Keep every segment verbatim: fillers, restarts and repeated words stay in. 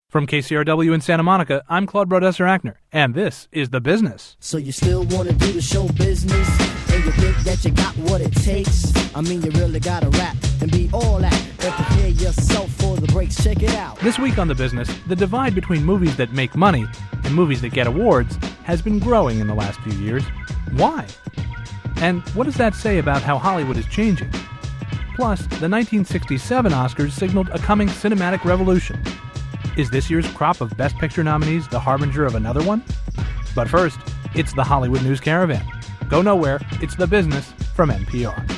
From K C R W in Santa Monica, I'm Claude Brodesser-Akner, and this is The Business. So you still want to do the show business, and you think that you got what it takes? I mean, you really got to rap and be all that, and prepare yourself for the breaks. Check it out. This week on The Business, the divide between movies that make money and movies that get awards has been growing in the last few years. Why? And what does that say about how Hollywood is changing? Plus, the nineteen sixty-seven Oscars signaled a coming cinematic revolution. Is this year's crop of Best Picture nominees the harbinger of another one? But first, it's the Hollywood News Caravan. Go nowhere, it's The Business from N P R.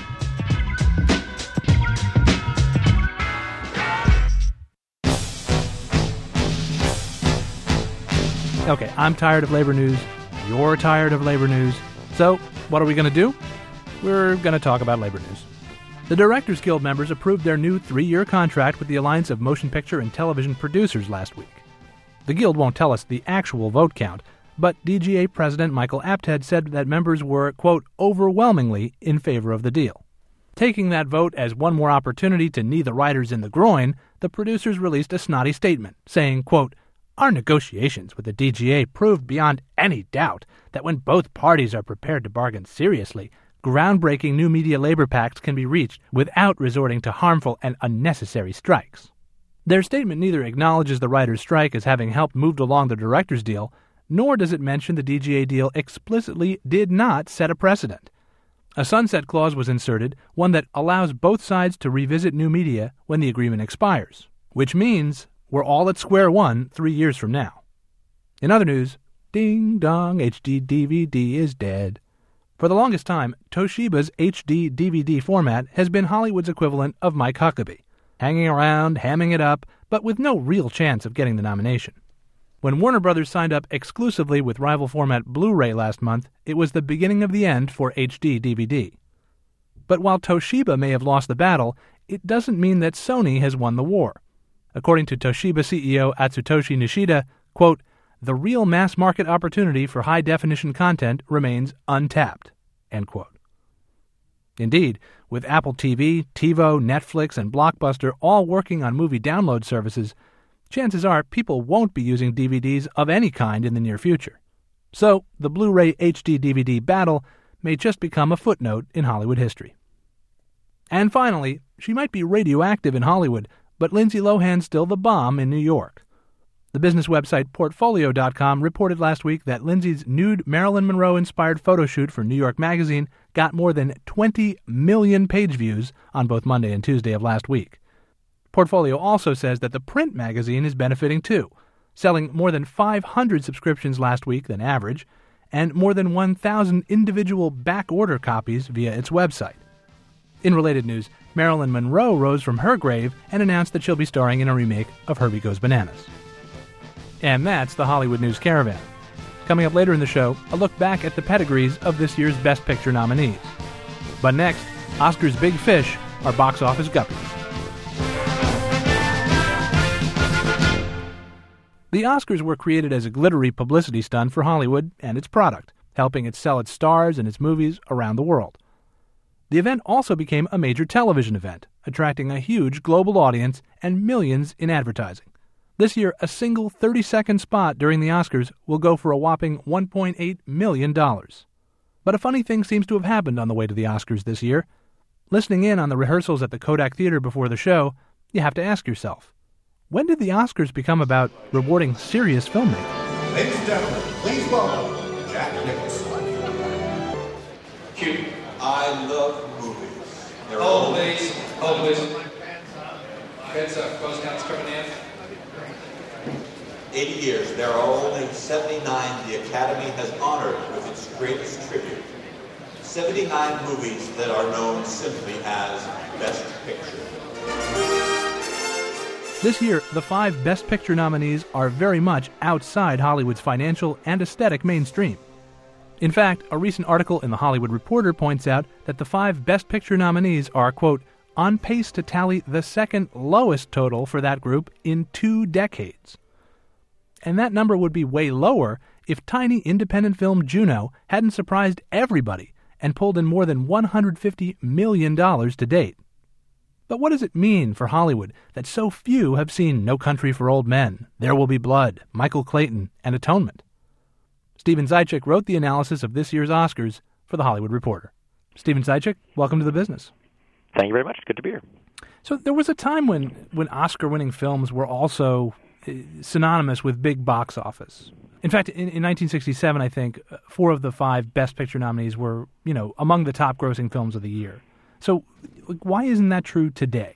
Okay, I'm tired of labor news. You're tired of labor news. So, what are we going to do? We're going to talk about labor news. The Directors Guild members approved their new three-year contract with the Alliance of Motion Picture and Television Producers last week. The Guild won't tell us the actual vote count, but D G A President Michael Apted said that members were, quote, overwhelmingly in favor of the deal. Taking that vote as one more opportunity to knee the writers in the groin, the producers released a snotty statement, saying, quote, our negotiations with the D G A proved beyond any doubt that when both parties are prepared to bargain seriously, groundbreaking new media labor pacts can be reached without resorting to harmful and unnecessary strikes. Their statement neither acknowledges the writers' strike as having helped move along the directors' deal, nor does it mention the D G A deal explicitly did not set a precedent. A sunset clause was inserted, one that allows both sides to revisit new media when the agreement expires, which means we're all at square one three years from now. In other news, ding dong, H D D V D is dead. For the longest time, Toshiba's H D D V D format has been Hollywood's equivalent of Mike Huckabee, hanging around, hamming it up, but with no real chance of getting the nomination. When Warner Brothers signed up exclusively with rival format Blu-ray last month, it was the beginning of the end for H D D V D. But while Toshiba may have lost the battle, it doesn't mean that Sony has won the war. According to Toshiba C E O Atsutoshi Nishida, quote, the real mass market opportunity for high-definition content remains untapped, end quote. Indeed, with Apple T V, TiVo, Netflix, and Blockbuster all working on movie download services, chances are people won't be using D V Ds of any kind in the near future. So, the Blu-ray H D D V D battle may just become a footnote in Hollywood history. And finally, she might be radioactive in Hollywood, but Lindsay Lohan's still the bomb in New York. The business website Portfolio dot com reported last week that Lindsay's nude Marilyn Monroe-inspired photo shoot for New York Magazine got more than twenty million page views on both Monday and Tuesday of last week. Portfolio also says that the print magazine is benefiting too, selling more than five hundred subscriptions last week than average, and more than one thousand individual back-order copies via its website. In related news, Marilyn Monroe rose from her grave and announced that she'll be starring in a remake of Herbie Goes Bananas. And that's the Hollywood News Caravan. Coming up later in the show, a look back at the pedigrees of this year's Best Picture nominees. But next, Oscar's big fish are box office guppies. The Oscars were created as a glittery publicity stunt for Hollywood and its product, helping it sell its stars and its movies around the world. The event also became a major television event, attracting a huge global audience and millions in advertising. This year, a single thirty-second spot during the Oscars will go for a whopping one point eight million dollars. But a funny thing seems to have happened on the way to the Oscars this year. Listening in on the rehearsals at the Kodak Theater before the show, you have to ask yourself, when did the Oscars become about rewarding serious filmmaking? Ladies and gentlemen, please welcome Jack Nicholson. Cute. I love movies. They're Hold please. Hold please. Heads up. Close down. It's coming in. eighty years, there are only seventy-nine the Academy has honored with its greatest tribute. seventy-nine movies that are known simply as Best Picture. This year, the five Best Picture nominees are very much outside Hollywood's financial and aesthetic mainstream. In fact, a recent article in The Hollywood Reporter points out that the five Best Picture nominees are, quote, on pace to tally the second lowest total for that group in two decades. And that number would be way lower if tiny independent film Juno hadn't surprised everybody and pulled in more than one hundred fifty million dollars to date. But what does it mean for Hollywood that so few have seen No Country for Old Men, There Will Be Blood, Michael Clayton, and Atonement? Stephen Zajic wrote the analysis of this year's Oscars for The Hollywood Reporter. Stephen Zajic, welcome to the business. Thank you very much. Good to be here. So there was a time when, when Oscar-winning films were also uh, synonymous with big box office. In fact, in, in nineteen sixty-seven, I think, uh, four of the five Best Picture nominees were, you know, among the top-grossing films of the year. So why isn't that true today?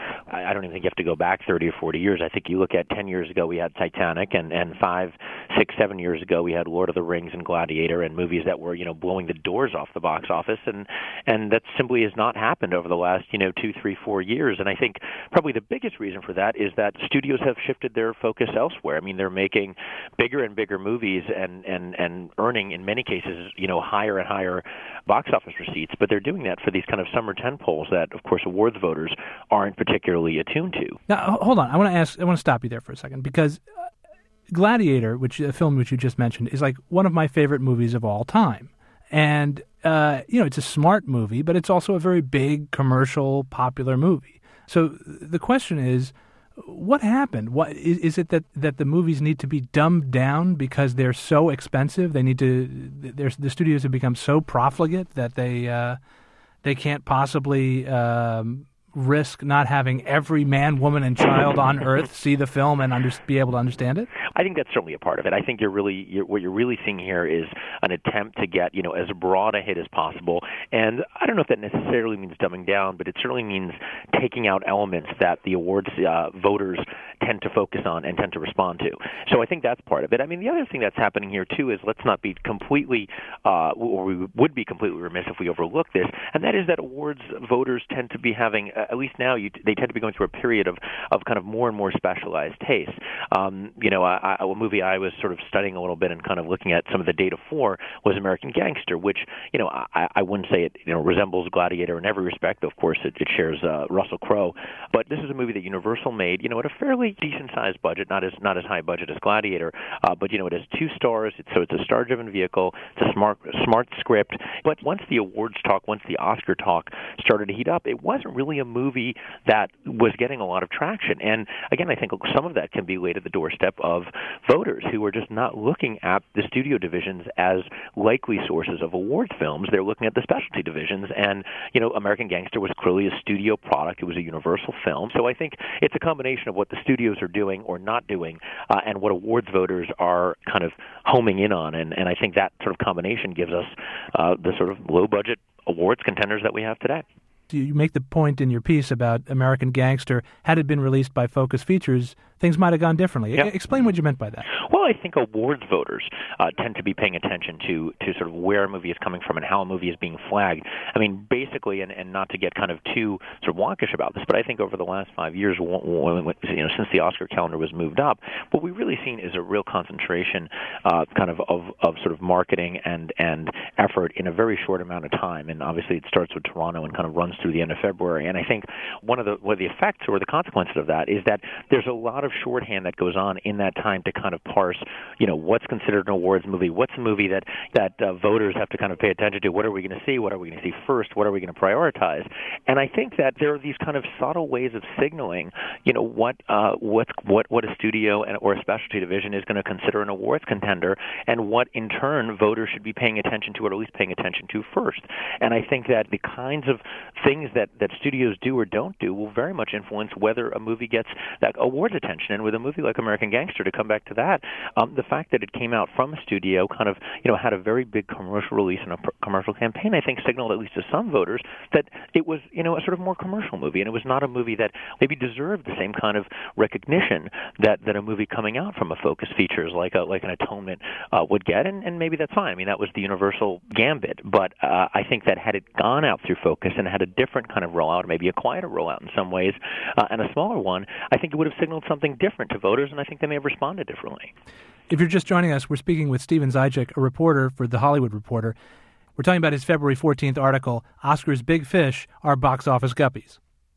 I don't even think you have to go back thirty or forty years. I think you look at ten years ago we had Titanic, and, and five, six, seven years ago we had Lord of the Rings and Gladiator, and movies that were, you know, blowing the doors off the box office, and and that simply has not happened over the last, you know, two, three, four years. And I think probably the biggest reason for that is that studios have shifted their focus elsewhere. I mean, they're making bigger and bigger movies and, and, and earning, in many cases, you know, higher and higher box office receipts, but they're doing that for these kind of summer tentpoles that, of course, awards voters aren't particularly attuned to. Now, hold on. I want to ask. I want to stop you there for a second, because Gladiator, which a film which you just mentioned, is like one of my favorite movies of all time. And uh, you know, it's a smart movie, but it's also a very big, commercial, popular movie. So the question is, what happened? What is, is it that, that the movies need to be dumbed down because they're so expensive? They need to. The studios have become so profligate that they uh, they can't possibly. Um, risk not having every man, woman, and child on Earth see the film and under, be able to understand it? I think that's certainly a part of it. I think you're really you're, what you're really seeing here is an attempt to get, you know, as broad a hit as possible. And I don't know if that necessarily means dumbing down, but it certainly means taking out elements that the awards uh, voters tend to focus on and tend to respond to. So I think that's part of it. I mean, the other thing that's happening here too is, let's not be completely, uh, or we would be completely remiss if we overlook this, and that is that awards voters tend to be having. At least now, you, they tend to be going through a period of, of kind of more and more specialized tastes. Um, you know, I, I, a movie I was sort of studying a little bit and kind of looking at some of the data for was American Gangster, which, you know, I, I wouldn't say it, you know, resembles Gladiator in every respect. Of course, it, it shares uh, Russell Crowe, but this is a movie that Universal made, you know, at a fairly decent-sized budget, not as not as high budget as Gladiator, uh, but you know, it has two stars, it's, so it's a star-driven vehicle, it's a smart smart script. But once the awards talk, once the Oscar talk started to heat up, it wasn't really a movie that was getting a lot of traction. And again, I think some of that can be laid at the doorstep of voters who are just not looking at the studio divisions as likely sources of award films. They're looking at the specialty divisions. And, you know, American Gangster was clearly a studio product. It was a Universal film. So I think it's a combination of what the studios are doing or not doing uh, and what awards voters are kind of homing in on. And, and I think that sort of combination gives us uh, the sort of low-budget awards contenders that we have today. You make the point in your piece about American Gangster. Had it been released by Focus Features, things might have gone differently. Yep. Explain what you meant by that. Well, I think awards voters uh, tend to be paying attention to, to sort of where a movie is coming from and how a movie is being flagged. I mean, basically, and, and not to get kind of too sort of wonkish about this, but I think over the last five years, you know, since the Oscar calendar was moved up, what we've really seen is a real concentration uh, kind of, of of sort of marketing and, and effort in a very short amount of time. And obviously, it starts with Toronto and kind of runs through the end of February. And I think one of the one of the effects or the consequences of that is that there's a lot of shorthand that goes on in that time to kind of parse, you know, what's considered an awards movie, what's a movie that that uh, voters have to kind of pay attention to, what are we going to see, what are we going to see first, what are we going to prioritize. And I think that there are these kind of subtle ways of signaling, you know, what uh, what what what a studio and or a specialty division is going to consider an awards contender, and what in turn voters should be paying attention to, or at least paying attention to first. And I think that the kinds of things that that studios do or don't do will very much influence whether a movie gets that awards attention. And with a movie like American Gangster, to come back to that, um, the fact that it came out from a studio, kind of, you know, had a very big commercial release and a pr- commercial campaign, I think signaled, at least to some voters, that it was, you know, a sort of more commercial movie, and it was not a movie that maybe deserved the same kind of recognition that, that a movie coming out from a Focus Features like a, like an Atonement uh, would get, and, and maybe that's fine. I mean, that was the Universal gambit, but uh, I think that had it gone out through Focus and had a different kind of rollout, maybe a quieter rollout in some ways, uh, and a smaller one, I think it would have signaled something different to voters, and I think they may have responded differently. If you're just joining us, we're speaking with Stephen Zajic, a reporter for The Hollywood Reporter. We're talking about his February fourteenth article, Oscar's Big Fish Are Box Office Guppies.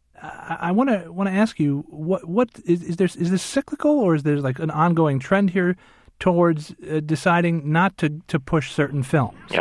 I want to want to ask you, what what is, is there is this cyclical, or is there like an ongoing trend here towards uh, deciding not to, to push certain films? Yeah.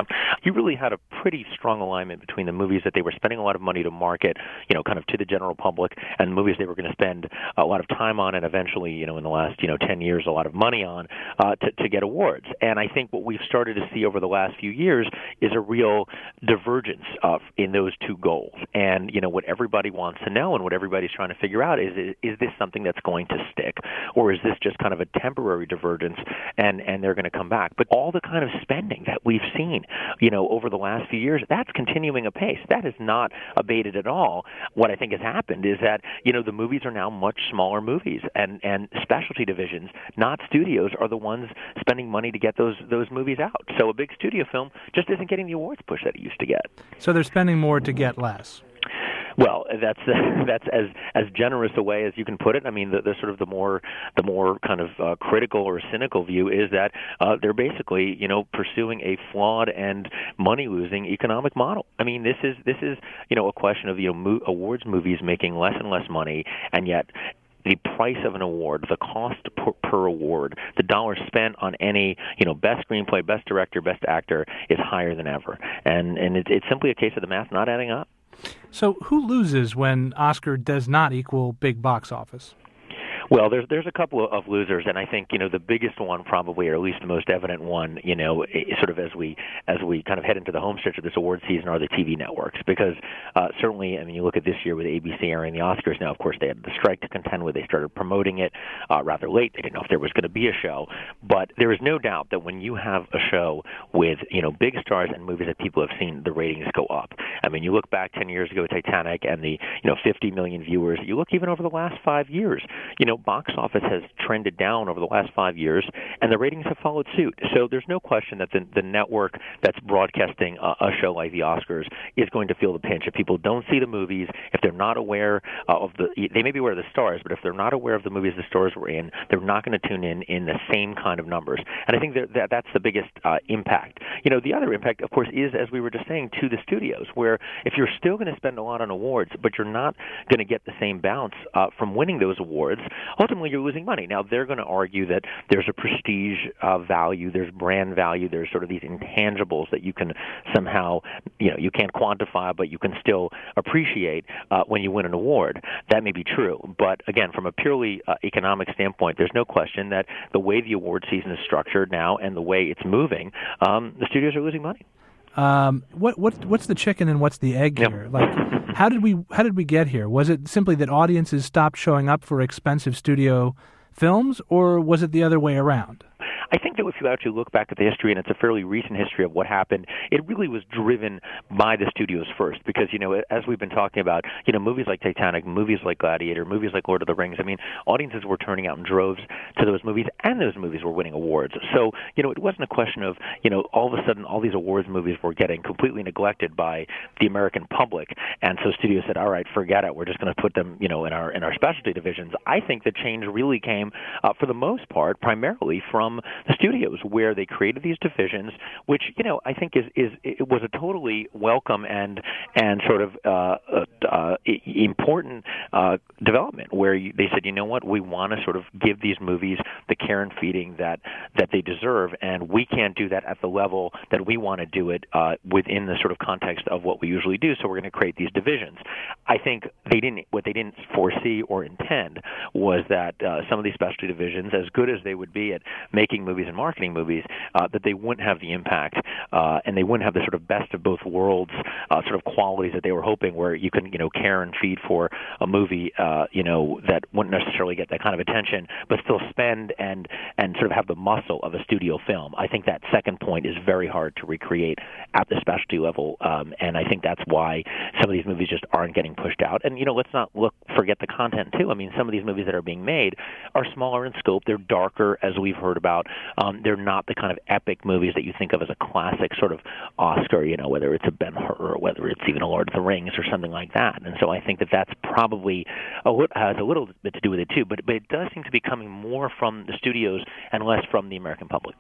you really had a pretty strong alignment between the movies that they were spending a lot of money to market, you know, kind of to the general public, and the movies they were going to spend a lot of time on and eventually, you know, in the last, you know, ten years, a lot of money on uh, to, to get awards. And I think what we've started to see over the last few years is a real divergence of in those two goals. And, you know, what everybody wants to know and what everybody's trying to figure out is, is, is this something that's going to stick, or is this just kind of a temporary divergence and, and they're going to come back? But all the kind of spending that we've seen, you know, over the last few years, that's continuing apace. That has not abated at all. What I think has happened is that, you know, the movies are now much smaller movies, and, and specialty divisions, not studios, are the ones spending money to get those those movies out. So a big studio film just isn't getting the awards push that it used to get. So they're spending more to get less. Well, that's uh, that's as as generous a way as you can put it. I mean, the, the sort of the more the more kind of uh, critical or cynical view is that uh, they're basically, you know, pursuing a flawed and money losing economic model. I mean, this is this is you know a question of, you know, mo- awards movies making less and less money, and yet the price of an award, the cost per, per award, the dollars spent on any, you know, best screenplay, best director, best actor is higher than ever, and and it, it's simply a case of the math not adding up. So who loses when Oscar does not equal big box office? Well, there's there's a couple of losers, and I think, you know, the biggest one probably, or at least the most evident one, you know, sort of as we as we kind of head into the home stretch of this award season, are the T V networks. Because uh, certainly, I mean, you look at this year with A B C airing the Oscars. Now, of course, they had the strike to contend with. They started promoting it uh, rather late. They didn't know if there was going to be a show. But there is no doubt that when you have a show with, you know, big stars and movies that people have seen, the ratings go up. I mean, you look back ten years ago, Titanic, and the, you know, fifty million viewers. You look even over the last five years, you know, box office has trended down over the last five years, and the ratings have followed suit. So there's no question that the, the network that's broadcasting a, a show like the Oscars is going to feel the pinch. If people don't see the movies, if they're not aware uh, of the, they may be aware of the stars, but if they're not aware of the movies the stars were in, they're not going to tune in in the same kind of numbers. And I think that, that that's the biggest uh, impact. You know, the other impact, of course, is, as we were just saying, to the studios, where if you're still going to spend a lot on awards, but you're not going to get the same bounce uh, from winning those awards, ultimately you're losing money. Now, they're going to argue that there's a prestige uh, value, there's brand value, there's sort of these intangibles that you can somehow, you know, you can't quantify, but you can still appreciate uh, when you win an award. That may be true. But again, from a purely uh, economic standpoint, there's no question that the way the award season is structured now and the way it's moving, um, the studios are losing money. Um, what what what's the chicken and what's the egg here? Yep. Like, how did we how did we get here? Was it simply that audiences stopped showing up for expensive studio films, or was it the other way around? I think that if you actually look back at the history, and it's a fairly recent history of what happened, it really was driven by the studios first. Because, you know, as we've been talking about, you know, movies like Titanic, movies like Gladiator, movies like Lord of the Rings, I mean, audiences were turning out in droves to those movies, and those movies were winning awards. So, you know, it wasn't a question of, you know, all of a sudden all these awards movies were getting completely neglected by the American public, and so studios said, all right, forget it, we're just going to put them, you know, in our in our specialty divisions. I think the change really came, uh, for the most part, primarily from the studios, where they created these divisions, which, you know, I think is is it was a totally welcome and and sort of uh, uh, important uh, development, where you, they said, you know what, we want to sort of give these movies the care and feeding that that they deserve, and we can't do that at the level that we want to do it uh, within the sort of context of what we usually do. So we're going to create these divisions. I think they didn't what they didn't foresee or intend was that uh, some of these specialty divisions, as good as they would be at making movies and marketing movies, uh, that they wouldn't have the impact uh, and they wouldn't have the sort of best of both worlds uh, sort of qualities that they were hoping, where you can, you know, care and feed for a movie, uh, you know, that wouldn't necessarily get that kind of attention, but still spend and and sort of have the muscle of a studio film. I think that second point is very hard to recreate at the specialty level, um, and I think that's why some of these movies just aren't getting pushed out. And, you know, let's not look forget the content too. I mean, some of these movies that are being made are smaller in scope. They're darker, as we've heard about. Um, they're not the kind of epic movies that you think of as a classic sort of Oscar, you know, whether it's a Ben-Hur or whether it's even a Lord of the Rings or something like that. And so I think that that's probably a, has a little bit to do with it too, but, but it does seem to be coming more from the studios and less from the American public.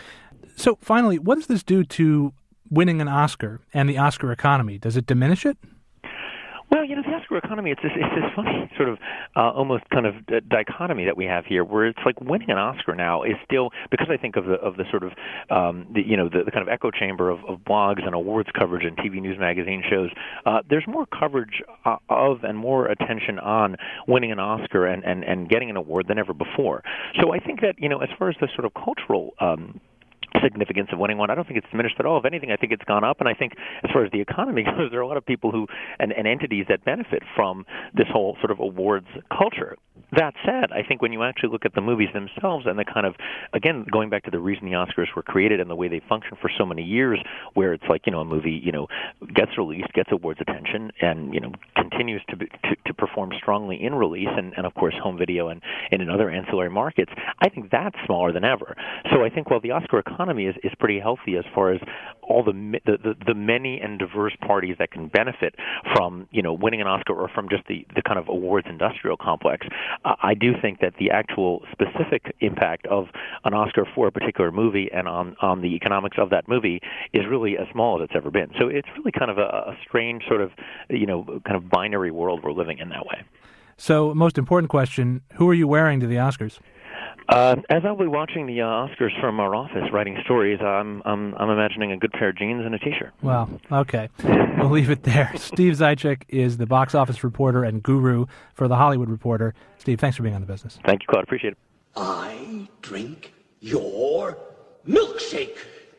So finally, what does this do to winning an Oscar and the Oscar economy? Does it diminish it? Well, Well, you know, the Oscar economy, it's this, it's this funny sort of uh, almost kind of d- dichotomy that we have here, where it's like winning an Oscar now is still, because I think of the of the sort of, um, the, you know, the, the kind of echo chamber of, of blogs and awards coverage and T V news magazine shows, uh, there's more coverage uh, of and more attention on winning an Oscar and, and, and getting an award than ever before. So I think that, you know, as far as the sort of cultural um significance of winning one, I don't think it's diminished at all. If anything, I think it's gone up, and I think as far as the economy goes, there are a lot of people who and, and entities that benefit from this whole sort of awards culture. That said, I think when you actually look at the movies themselves and the kind of, again, going back to the reason the Oscars were created and the way they function for so many years, where it's like, you know, a movie, you know, gets released, gets awards attention, and, you know, continues to be, to, to perform strongly in release and, and, of course, home video and, and in other ancillary markets, I think that's smaller than ever. So I think while the Oscar economy is, is pretty healthy as far as all the, the the the many and diverse parties that can benefit from, you know, winning an Oscar or from just the, the kind of awards industrial complex, uh, I do think that the actual specific impact of an Oscar for a particular movie and on, on the economics of that movie is really as small as it's ever been. So it's really kind of a, a strange sort of, you know, kind of binary world we're living in that way. So, most important question, who are you wearing to the Oscars? Uh, as I'll be watching the uh, Oscars from our office, writing stories, I'm, I'm I'm imagining a good pair of jeans and a T-shirt. Well, okay. We'll leave it there. Steve Zajic is the box office reporter and guru for The Hollywood Reporter. Steve, thanks for being on The Business. Thank you, Claude. Appreciate it. I drink your milkshake.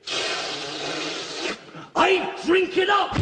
I drink it up.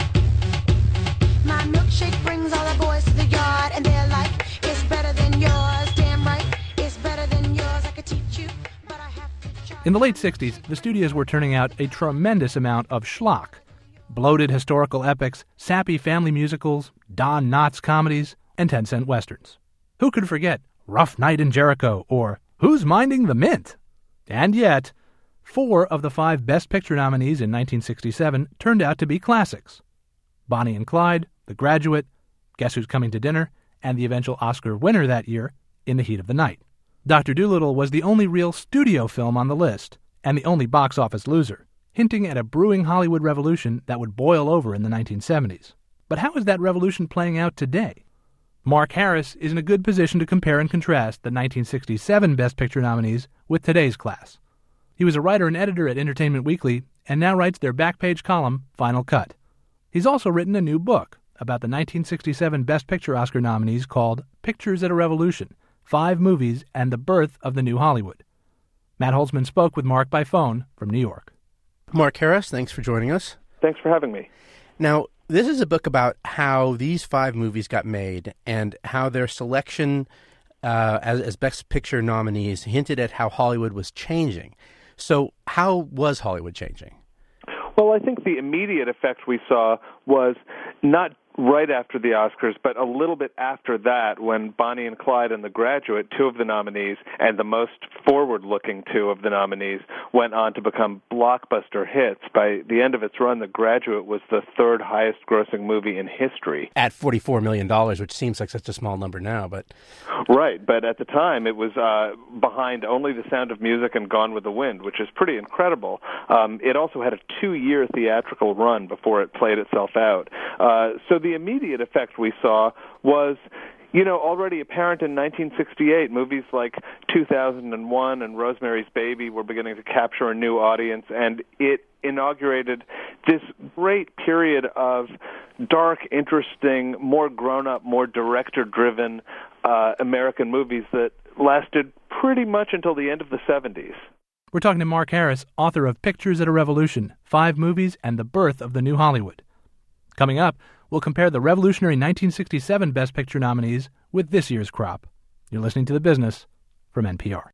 My milkshake brings all the boys to the yard, and they're like, it's better than yours. Damn right, it's better than yours. I could teach you, but I have to try. In the late sixties, the studios were turning out a tremendous amount of schlock. Bloated historical epics, sappy family musicals, Don Knotts comedies, and ten-cent westerns. Who could forget Rough Night in Jericho or Who's Minding the Mint? And yet, four of the five Best Picture nominees in nineteen sixty-seven turned out to be classics. Bonnie and Clyde, The Graduate, Guess Who's Coming to Dinner, and the eventual Oscar winner that year, In the Heat of the Night. Doctor Dolittle was the only real studio film on the list, and the only box office loser, hinting at a brewing Hollywood revolution that would boil over in the nineteen seventies. But how is that revolution playing out today? Mark Harris is in a good position to compare and contrast the nineteen sixty-seven Best Picture nominees with today's class. He was a writer and editor at Entertainment Weekly, and now writes their back-page column, Final Cut. He's also written a new book about the nineteen sixty-seven Best Picture Oscar nominees called Pictures at a Revolution, Five Movies and the Birth of the New Hollywood. Matt Holzman spoke with Mark by phone from New York. Mark Harris, thanks for joining us. Thanks for having me. Now, this is a book about how these five movies got made and how their selection uh, as, as Best Picture nominees hinted at how Hollywood was changing. So how was Hollywood changing? Well, I think the immediate effect we saw was not right after the Oscars, but a little bit after that, when Bonnie and Clyde and The Graduate, two of the nominees, and the most forward-looking two of the nominees, went on to become blockbuster hits. By the end of its run, The Graduate was the third highest-grossing movie in history. At forty-four million dollars, which seems like such a small number now, but... Right, but at the time, it was uh, behind only The Sound of Music and Gone with the Wind, which is pretty incredible. Um, it also had a two-year theatrical run before it played itself out. Uh, so the immediate effect we saw was, you know, already apparent in nineteen sixty-eight. Movies like two thousand one and Rosemary's Baby were beginning to capture a new audience, and it inaugurated this great period of dark, interesting, more grown-up, more director-driven uh, American movies that lasted pretty much until the end of the seventies. We're talking to Mark Harris, author of Pictures at a Revolution, Five Movies and the Birth of the New Hollywood. Coming up, we'll compare the revolutionary nineteen sixty-seven Best Picture nominees with this year's crop. You're listening to The Business from N P R.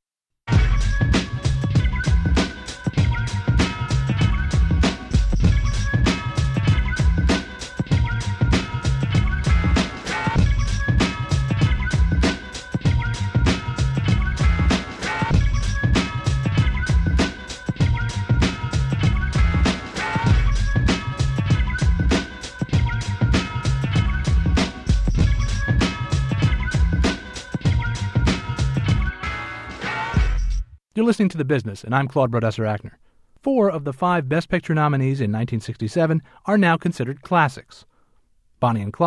You're listening to The Business, and I'm Claude Brodesser-Achner. Four of the five Best Picture nominees in nineteen sixty-seven are now considered classics. Bonnie and Clyde,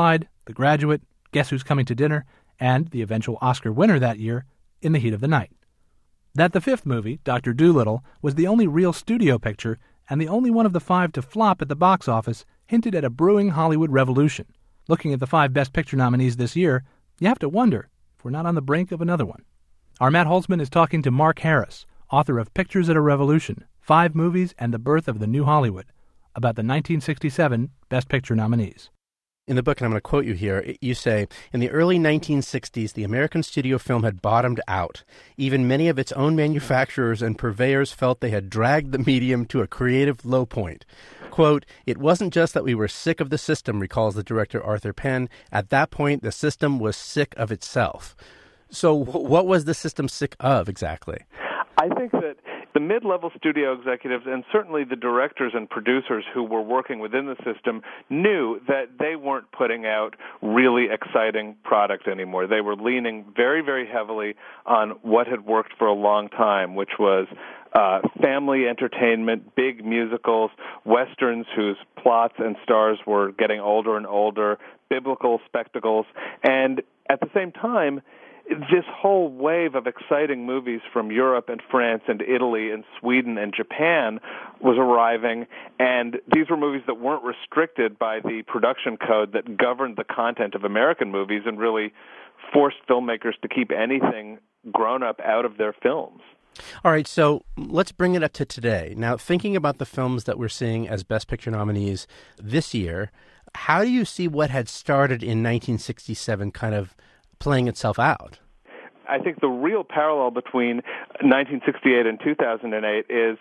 The Graduate, Guess Who's Coming to Dinner, and the eventual Oscar winner that year, In the Heat of the Night. That the fifth movie, Doctor Dolittle, was the only real studio picture and the only one of the five to flop at the box office hinted at a brewing Hollywood revolution. Looking at the five Best Picture nominees this year, you have to wonder if we're not on the brink of another one. Our Matt Holtzman is talking to Mark Harris, author of Pictures at a Revolution, Five Movies and the Birth of the New Hollywood, about the nineteen sixty-seven Best Picture nominees. In the book, and I'm going to quote you here, you say, in the early nineteen sixties, the American studio film had bottomed out. Even many of its own manufacturers and purveyors felt they had dragged the medium to a creative low point. Quote, it wasn't just that we were sick of the system, recalls the director Arthur Penn. At that point, the system was sick of itself. So what was the system sick of exactly? I think that the mid-level studio executives and certainly the directors and producers who were working within the system knew that they weren't putting out really exciting product anymore. They were leaning very, very heavily on what had worked for a long time, which was uh, family entertainment, big musicals, westerns whose plots and stars were getting older and older, biblical spectacles, and at the same time, this whole wave of exciting movies from Europe and France and Italy and Sweden and Japan was arriving, and these were movies that weren't restricted by the production code that governed the content of American movies and really forced filmmakers to keep anything grown up out of their films. All right, so let's bring it up to today. Now, thinking about the films that we're seeing as Best Picture nominees this year, how do you see what had started in nineteen sixty-seven kind of playing itself out? I think the real parallel between nineteen sixty-eight and two thousand eight is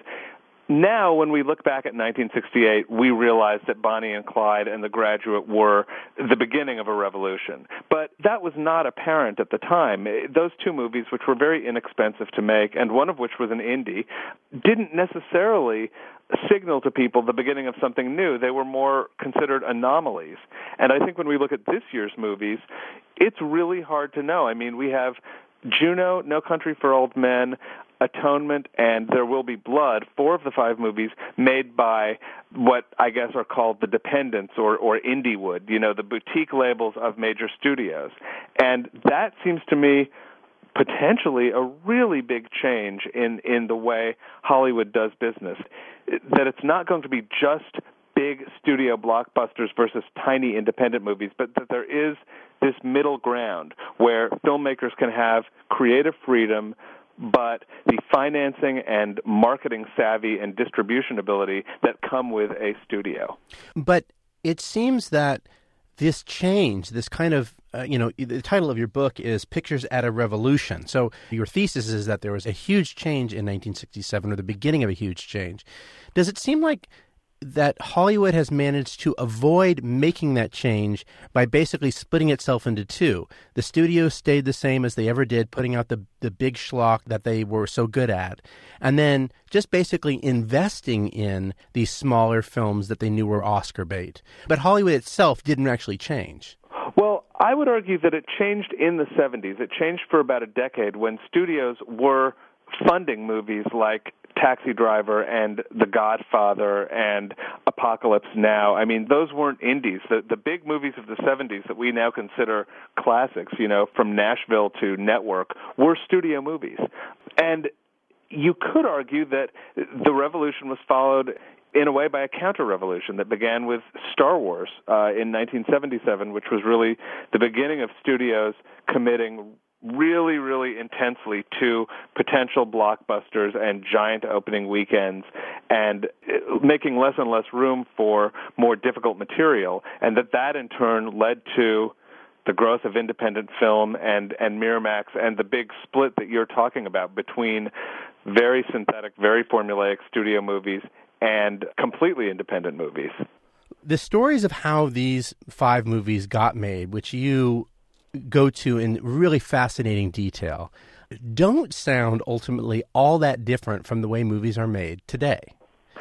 now when we look back at nineteen sixty-eight, we realize that Bonnie and Clyde and The Graduate were the beginning of a revolution. But that was not apparent at the time. Those two movies, which were very inexpensive to make, and one of which was an indie, didn't necessarily signal to people the beginning of something new. They were more considered anomalies. And I think when we look at this year's movies, it's really hard to know. I mean, we have Juno, No Country for Old Men, Atonement, and There Will Be Blood, four of the five movies made by what I guess are called the dependents or, or Indiewood, you know, the boutique labels of major studios. And that seems to me potentially a really big change in, in the way Hollywood does business, that it's not going to be just big studio blockbusters versus tiny independent movies, but that there is this middle ground where filmmakers can have creative freedom, but the financing and marketing savvy and distribution ability that come with a studio. But it seems that this change, this kind of, uh, you know, the title of your book is Pictures at a Revolution. So your thesis is that there was a huge change in nineteen sixty-seven, or the beginning of a huge change. Does it seem like that Hollywood has managed to avoid making that change by basically splitting itself into two? The studios stayed the same as they ever did, putting out the the big schlock that they were so good at, and then just basically investing in these smaller films that they knew were Oscar bait. But Hollywood itself didn't actually change. Well, I would argue that it changed in the seventies. It changed for about a decade when studios were funding movies like Taxi Driver and The Godfather and Apocalypse Now. I mean, those weren't indies. The the big movies of the seventies that we now consider classics, you know, from Nashville to Network, were studio movies. And you could argue that the revolution was followed in a way by a counter-revolution that began with Star Wars uh, in nineteen seventy-seven, which was really the beginning of studios committing really, really intensely to potential blockbusters and giant opening weekends and making less and less room for more difficult material, and that that in turn led to the growth of independent film and, and Miramax and the big split that you're talking about between very synthetic, very formulaic studio movies and completely independent movies. The stories of how these five movies got made, which you go to in really fascinating detail, don't sound ultimately all that different from the way movies are made today.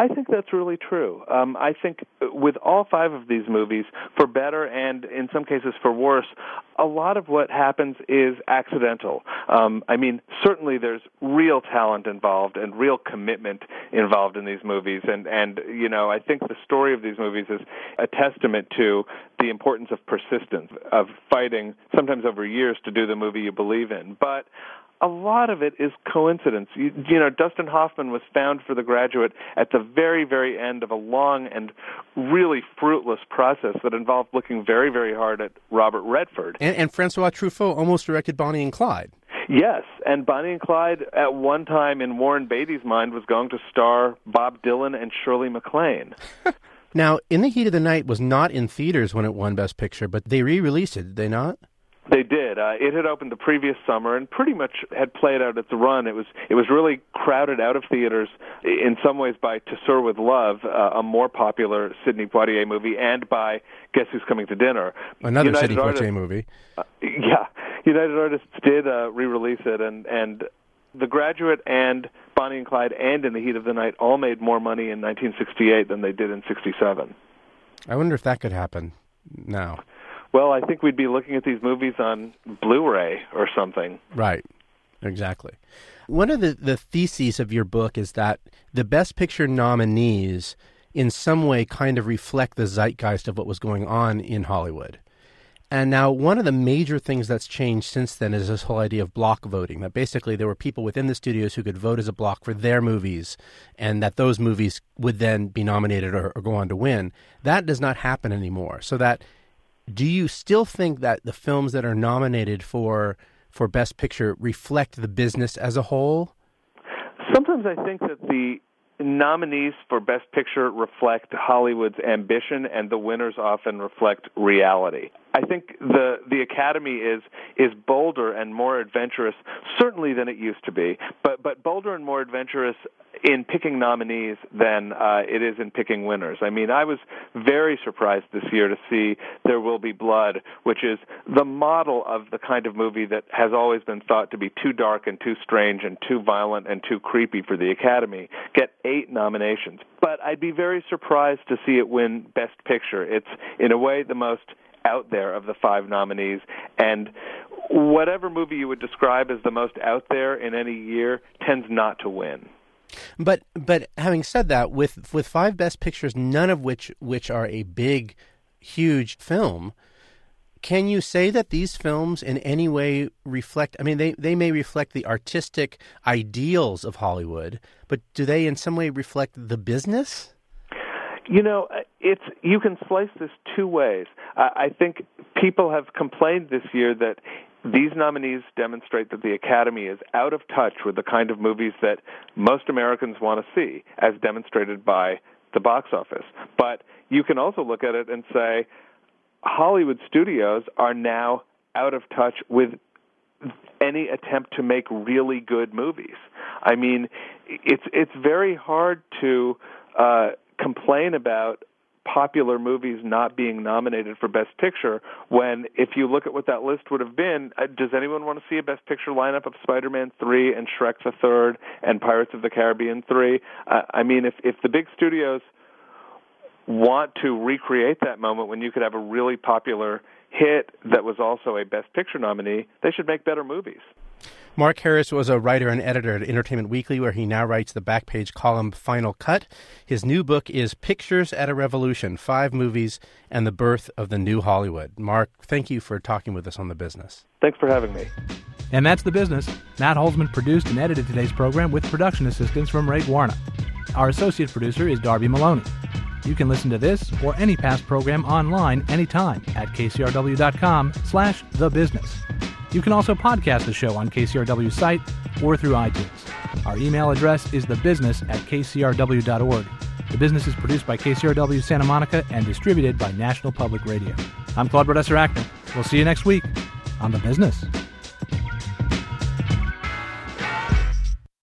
I think that's really true. Um, I think with all five of these movies, for better and in some cases for worse, a lot of what happens is accidental. Um, I mean, certainly there's real talent involved and real commitment involved in these movies. And, and, you know, I think the story of these movies is a testament to the importance of persistence, of fighting sometimes over years to do the movie you believe in. But a lot of it is coincidence. You, you know, Dustin Hoffman was found for The Graduate at the very, very end of a long and really fruitless process that involved looking very, very hard at Robert Redford. And, and Francois Truffaut almost directed Bonnie and Clyde. Yes, and Bonnie and Clyde at one time in Warren Beatty's mind was going to star Bob Dylan and Shirley MacLaine. Now, In the Heat of the Night was not in theaters when it won Best Picture, but they re-released it, did they not? They did. Uh, it had opened the previous summer and pretty much had played out its run. It was it was really crowded out of theaters in some ways by To Sir with Love, uh, a more popular Sidney Poitier movie, and by Guess Who's Coming to Dinner. Another United Sidney Poitier Artists, movie. Uh, yeah, United Artists did uh, re-release it, and, and The Graduate and Bonnie and Clyde and In the Heat of the Night all made more money in nineteen sixty-eight than they did in sixty-seven. I wonder if that could happen now. Well, I think we'd be looking at these movies on Blu-ray or something. Right, exactly. One of the, the theses of your book is that the Best Picture nominees in some way kind of reflect the zeitgeist of what was going on in Hollywood. And now one of the major things that's changed since then is this whole idea of block voting, that basically there were people within the studios who could vote as a block for their movies, and that those movies would then be nominated or, or go on to win. That does not happen anymore. So that do you still think that the films that are nominated for for Best Picture reflect the business as a whole? Sometimes I think that the nominees for Best Picture reflect Hollywood's ambition, and the winners often reflect reality. I think the the Academy is is bolder and more adventurous, certainly than it used to be, but but bolder and more adventurous in picking nominees than uh, it is in picking winners. I mean, I was very surprised this year to see There Will Be Blood, which is the model of the kind of movie that has always been thought to be too dark and too strange and too violent and too creepy for the Academy, get eight nominations. But I'd be very surprised to see it win Best Picture. It's, in a way, the most out there of the five nominees, and whatever movie you would describe as the most out there in any year tends not to win. But but having said that, with with five Best Pictures, none of which which are a big, huge film, can you say that these films in any way reflect, I mean, they, they may reflect the artistic ideals of Hollywood, but do they in some way reflect the business? You know, it's you can slice this two ways. Uh, I think people have complained this year that these nominees demonstrate that the Academy is out of touch with the kind of movies that most Americans want to see, as demonstrated by the box office. But you can also look at it and say Hollywood studios are now out of touch with any attempt to make really good movies. I mean, it's it's very hard to uh, complain about popular movies not being nominated for Best Picture when, if you look at what that list would have been, uh, does anyone want to see a Best Picture lineup of Spider-Man three and Shrek the Third and Pirates of the Caribbean three? Uh, I mean, if, if the big studios want to recreate that moment when you could have a really popular hit that was also a Best Picture nominee, they should make better movies. Mark Harris was a writer and editor at Entertainment Weekly, where he now writes the back-page column Final Cut. His new book is Pictures at a Revolution, Five Movies and the Birth of the New Hollywood. Mark, thank you for talking with us on The Business. Thanks for having me. And that's The Business. Matt Holzman produced and edited today's program with production assistance from Ray Guarna. Our associate producer is Darby Maloney. You can listen to this or any past program online anytime at kcrw.com slash thebusiness. You can also podcast the show on K C R W's site or through iTunes. Our email address is thebusiness at k c r w dot org. The Business is produced by K C R W Santa Monica and distributed by National Public Radio. I'm Claude Brodesser-Acton. We'll see you next week on The Business.